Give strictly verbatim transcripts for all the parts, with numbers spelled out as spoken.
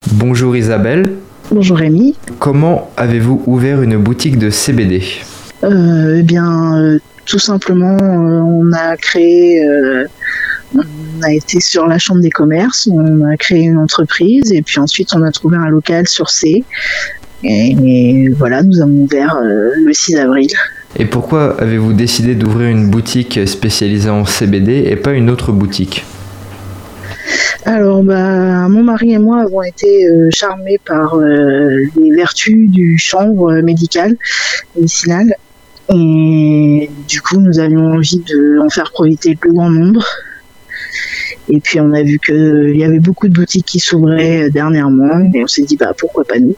Bonjour Isabelle. Bonjour Rémi. Comment avez-vous ouvert une boutique de C B D ? euh, Eh bien, euh, tout simplement, euh, on a créé, euh, on a été sur la chambre des commerces, on a créé une entreprise et puis ensuite on a trouvé un local sur C. Et, et voilà, nous avons ouvert euh, le six avril. Et pourquoi avez-vous décidé d'ouvrir une boutique spécialisée en C B D et pas une autre boutique ? Alors, bah, mon mari et moi avons été euh, charmés par euh, les vertus du chanvre médical, médicinal. Et du coup, nous avions envie d'en faire profiter le plus grand nombre. Et puis, on a vu qu'il y avait beaucoup de boutiques qui s'ouvraient dernièrement. Et on s'est dit, bah, pourquoi pas nous ?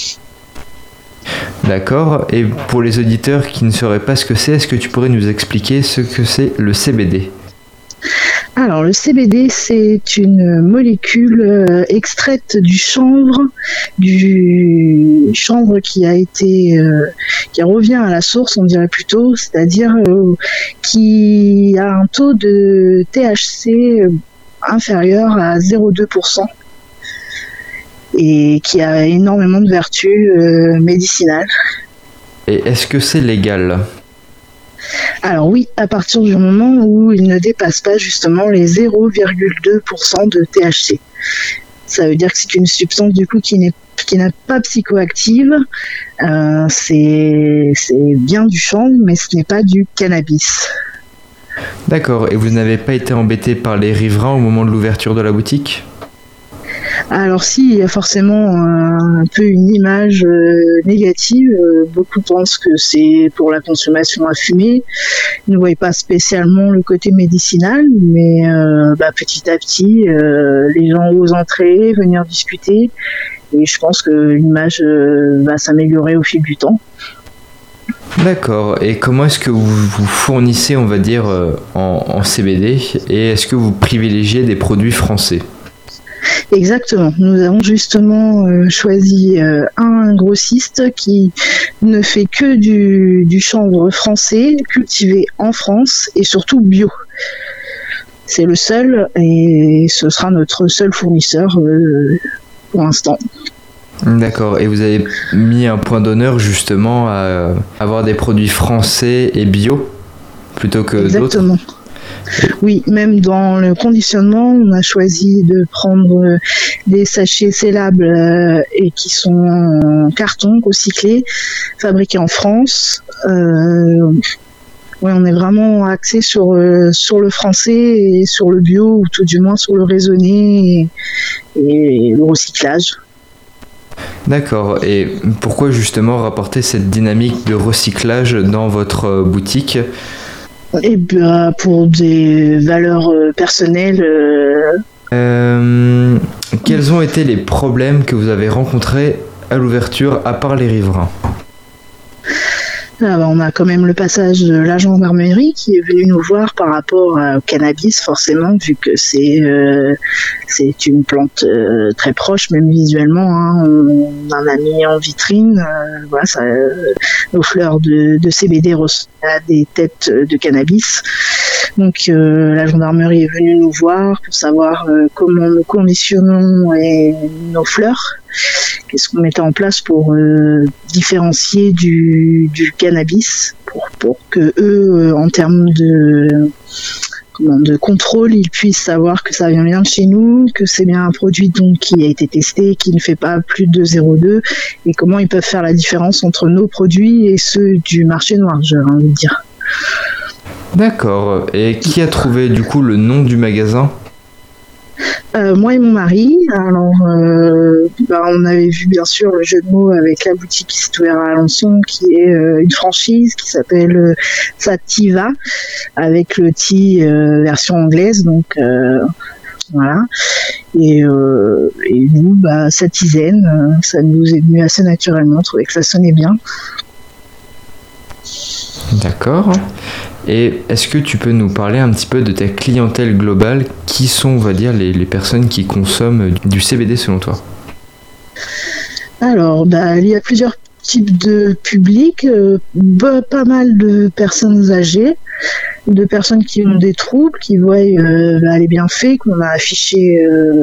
D'accord. Et pour les auditeurs qui ne sauraient pas ce que c'est, est-ce que tu pourrais nous expliquer ce que c'est le C B D ? Alors, le C B D, c'est une molécule euh, extraite du chanvre, du chanvre qui a été, euh, qui revient à la source, on dirait plutôt, c'est-à-dire euh, qui a un taux de T H C inférieur à zéro virgule deux pour cent et qui a énormément de vertus euh, médicinales. Et est-ce que c'est légal ? Alors oui, à partir du moment où il ne dépasse pas justement les zéro virgule deux pour cent de T H C. Ça veut dire que c'est une substance du coup qui n'est qui n'est pas psychoactive. Euh, c'est c'est bien du chanvre, mais ce n'est pas du cannabis. D'accord. Et vous n'avez pas été embêté par les riverains au moment de l'ouverture de la boutique ? Alors si, il y a forcément un, un peu une image euh, négative. Euh, beaucoup pensent que c'est pour la consommation à fumer. Ils ne voient pas spécialement le côté médicinal, mais euh, bah, petit à petit, euh, les gens osent entrer, venir discuter. Et je pense que l'image euh, va s'améliorer au fil du temps. D'accord. Et comment est-ce que vous vous fournissez, on va dire, en, en C B D ? Et est-ce que vous privilégiez des produits français ? Exactement. Nous avons justement euh, choisi euh, un grossiste qui ne fait que du, du chanvre français, cultivé en France et surtout bio. C'est le seul et ce sera notre seul fournisseur euh, pour l'instant. D'accord. Et vous avez mis un point d'honneur justement à avoir des produits français et bio plutôt que Exactement. d'autres ? Oui, même dans le conditionnement, on a choisi de prendre des sachets sellables euh, et qui sont en carton recyclé, fabriqués en France. Euh, ouais, on est vraiment axé sur euh, sur le français et sur le bio, ou tout du moins sur le raisonné et, et le recyclage. D'accord. Et pourquoi justement rapporter cette dynamique de recyclage dans votre boutique ? Et ben, pour des valeurs euh, personnelles. Euh... Euh, quels ont été les problèmes que vous avez rencontrés à l'ouverture, à part les riverains ? Ah ben, on a quand même le passage de la gendarmerie qui est venu nous voir par rapport au cannabis, forcément, vu que c'est euh, c'est une plante euh, très proche, même visuellement. Hein, on en a mis en vitrine. Euh, voilà, ça, euh, nos fleurs de, de C B D ressemblent à des têtes de cannabis. Donc euh, la gendarmerie est venue nous voir pour savoir euh, comment nous conditionnons et nos fleurs. Qu'est-ce qu'on mettait en place pour euh, différencier du, du cannabis, pour, pour que eux, euh, en termes de, comment, de contrôle, ils puissent savoir que ça vient bien de chez nous, que c'est bien un produit donc qui a été testé, qui ne fait pas plus de zéro virgule deux, et comment ils peuvent faire la différence entre nos produits et ceux du marché noir, j'ai envie de dire. D'accord. Et qui a trouvé du coup le nom du magasin ? Euh, moi et mon mari. Alors, euh, bah, on avait vu bien sûr le jeu de mots avec la boutique qui s'est ouverte à Alençon, qui est euh, une franchise qui s'appelle euh, Sativa, avec le T euh, version anglaise. Donc euh, voilà. Et, euh, et nous, bah, Satizen, euh, ça nous est venu assez naturellement. On trouvait que ça sonnait bien. D'accord. Et est-ce que tu peux nous parler un petit peu de ta clientèle globale ? Qui sont, on va dire, les, les personnes qui consomment du C B D selon toi ? Alors, bah, il y a plusieurs types de publics, euh, bah, pas mal de personnes âgées, de personnes qui ont des troubles, qui voient euh, bah, les bienfaits qu'on a affichés euh,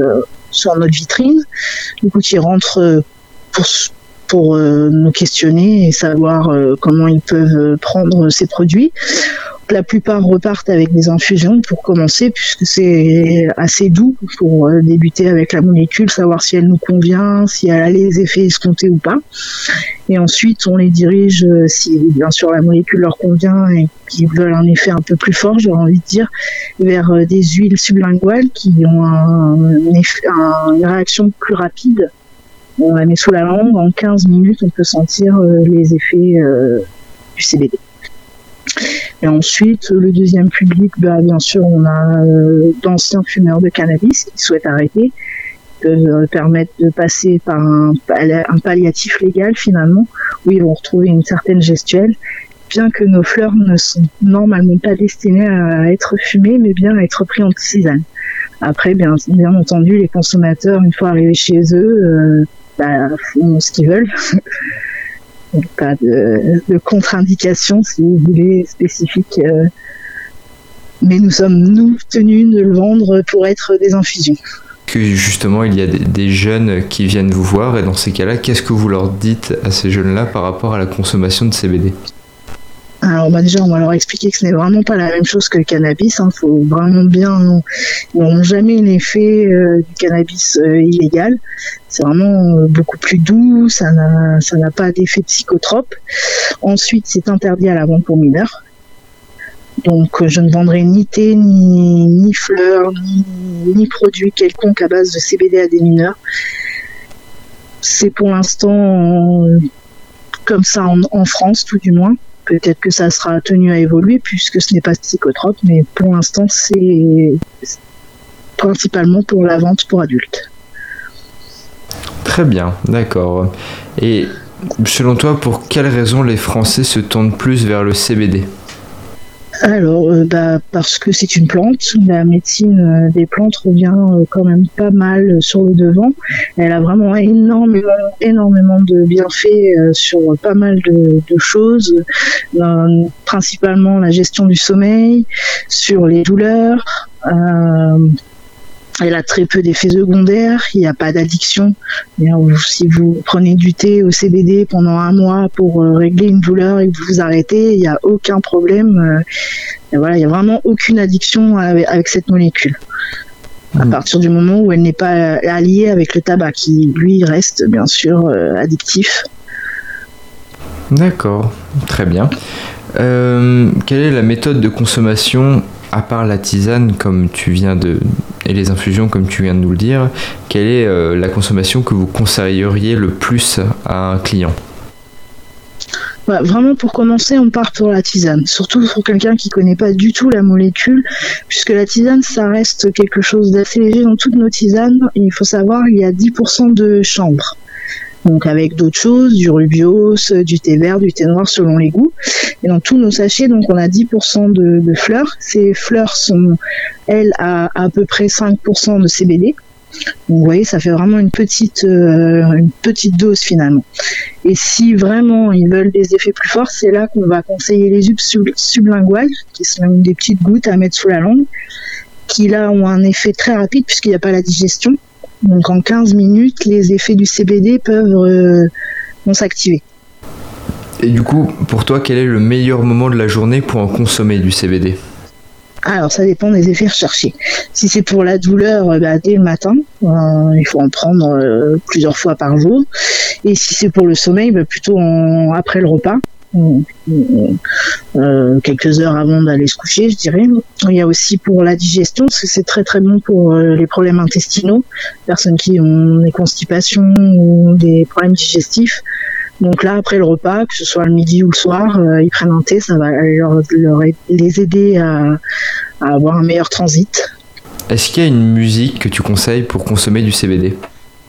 sur notre vitrine, du coup qui rentrent pour, pour euh, nous questionner et savoir euh, comment ils peuvent prendre ces produits. La plupart repartent avec des infusions pour commencer, puisque c'est assez doux pour euh, débuter avec la molécule, savoir si elle nous convient, si elle a les effets escomptés ou pas. Et ensuite, on les dirige, euh, si bien sûr la molécule leur convient et qu'ils veulent un effet un peu plus fort, j'aurais envie de dire, vers euh, des huiles sublinguales qui ont un, un effet, un, une réaction plus rapide. On la met sous la langue, en quinze minutes, on peut sentir euh, les effets euh, du C B D. Et ensuite, le deuxième public, bah, bien sûr, on a euh, d'anciens fumeurs de cannabis qui souhaitent arrêter, qui peuvent euh, permettre de passer par un, un palliatif légal finalement, où ils vont retrouver une certaine gestuelle, bien que nos fleurs ne sont normalement pas destinées à être fumées, mais bien à être pris en tisane. Après, bien, bien entendu, les consommateurs, une fois arrivés chez eux, euh, bah, font ce qu'ils veulent. Donc, pas de, de contre-indication, si vous voulez, spécifique. Euh, mais nous sommes, nous, tenus de le vendre pour être des infusions. Que justement, il y a des, des jeunes qui viennent vous voir, et dans ces cas-là, qu'est-ce que vous leur dites à ces jeunes-là par rapport à la consommation de C B D ? Alors bah déjà, on va leur expliquer que ce n'est vraiment pas la même chose que le cannabis. Il hein. faut vraiment bien... Ils n'ont jamais l'effet euh, du cannabis euh, illégal. C'est vraiment euh, beaucoup plus doux, ça n'a, ça n'a pas d'effet psychotrope. Ensuite, c'est interdit à la vente pour mineurs. Donc, euh, je ne vendrai ni thé, ni, ni fleurs, ni, ni produits quelconques à base de C B D à des mineurs. C'est pour l'instant euh, comme ça en, en France, tout du moins. Peut-être que ça sera tenu à évoluer puisque ce n'est pas psychotrope, mais pour l'instant, c'est principalement pour la vente pour adultes. Très bien, d'accord. Et selon toi, pour quelles raisons les Français se tournent plus vers le C B D ? Alors, euh, bah, parce que c'est une plante. La médecine euh, des plantes revient euh, quand même pas mal sur le devant. Elle a vraiment énormément, énormément de bienfaits euh, sur pas mal de, de choses, euh, principalement la gestion du sommeil, sur les douleurs. Euh, Elle a très peu d'effets secondaires, il n'y a pas d'addiction. Si vous prenez du thé au C B D pendant un mois pour régler une douleur et que vous vous arrêtez, il n'y a aucun problème. Et voilà, il n'y a vraiment aucune addiction avec, avec cette molécule. À mmh. partir du moment où elle n'est pas alliée avec le tabac, qui lui reste bien sûr euh, addictif. D'accord, très bien. Euh, quelle est la méthode de consommation à part la tisane comme tu viens de et les infusions comme tu viens de nous le dire, quelle est euh, la consommation que vous conseilleriez le plus à un client ? Bah, vraiment pour commencer, on part pour la tisane, surtout pour quelqu'un qui connaît pas du tout la molécule, puisque la tisane ça reste quelque chose d'assez léger dans toutes nos tisanes. Et il faut savoir il y a dix pour cent de chanvre. Donc avec d'autres choses, du rubios, du thé vert, du thé noir selon les goûts. Et dans tous nos sachets, donc on a dix pour cent de, de fleurs. Ces fleurs sont, elles, à à peu près cinq pour cent de C B D. Donc vous voyez, ça fait vraiment une petite, euh, une petite dose finalement. Et si vraiment ils veulent des effets plus forts, c'est là qu'on va conseiller les huiles sub- sublinguales, qui sont des petites gouttes à mettre sous la langue, qui là ont un effet très rapide puisqu'il n'y a pas la digestion. Donc en quinze minutes, les effets du C B D peuvent euh, vont s'activer. Et du coup, pour toi, quel est le meilleur moment de la journée pour en consommer du C B D ? Alors ça dépend des effets recherchés. Si c'est pour la douleur, bah, dès le matin, euh, il faut en prendre euh, plusieurs fois par jour. Et si c'est pour le sommeil, bah, plutôt en, après le repas. Euh, quelques heures avant d'aller se coucher, je dirais. Il y a aussi pour la digestion, parce que c'est très très bon pour euh, les problèmes intestinaux, personnes qui ont des constipations ou des problèmes digestifs. Donc là, après le repas, que ce soit le midi ou le soir, euh, ils prennent un thé, ça va leur, leur, les aider à, à avoir un meilleur transit. Est-ce qu'il y a une musique que tu conseilles pour consommer du C B D ?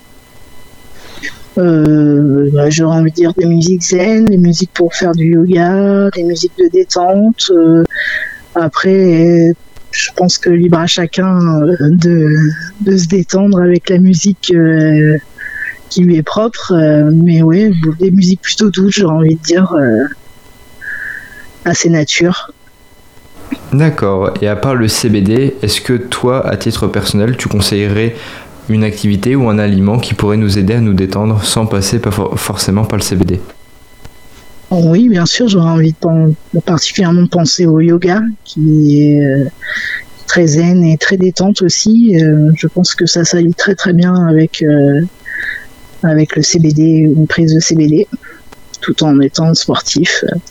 Euh, bah, j'aurais envie de dire des musiques zen, des musiques pour faire du yoga, des musiques de détente. Euh, après, je pense que libre à chacun de, de se détendre avec la musique euh, qui lui est propre. Euh, mais oui, des musiques plutôt douces, j'aurais envie de dire, euh, assez nature. D'accord. Et à part le C B D, est-ce que toi, à titre personnel, tu conseillerais une activité ou un aliment qui pourrait nous aider à nous détendre sans passer pas for- forcément par le C B D. Oui, bien sûr, j'aurais envie de, pen- de particulièrement penser au yoga, qui est euh, très zen et très détente aussi. Euh, je pense que ça s'allie très très bien avec, euh, avec le C B D, une prise de C B D, tout en étant sportif.